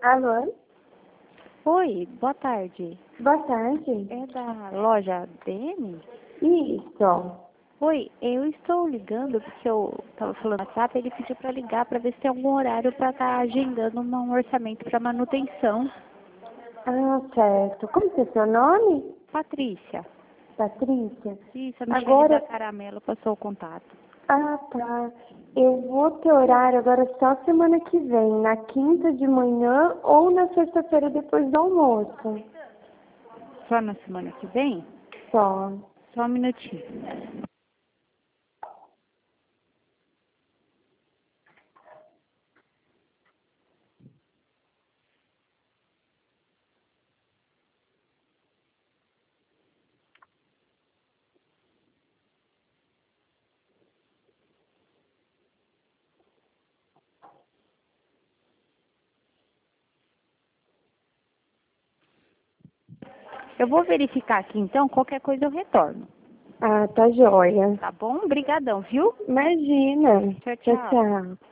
Alô? Oi, boa tarde. Boa tarde. É da loja DM? Isso. Oi, eu estou ligando porque eu estava falando no WhatsApp, ele pediu para ligar para ver se tem algum horário para estar agendando um orçamento para manutenção. Ah, certo. Como que é seu nome? Patrícia. Patrícia? Isso, a Michele da Agora, Caramelo passou o contato. tá. Eu vou ter horário agora só semana que vem, na quinta de manhã ou na sexta-feira depois do almoço. Só na semana que vem? Só. Só um minutinho. Eu vou verificar aqui então, qualquer coisa eu retorno. Ah, tá joia. Tá bom? Obrigadão, viu? Imagina. Tchau, Tchau, tchau. tchau.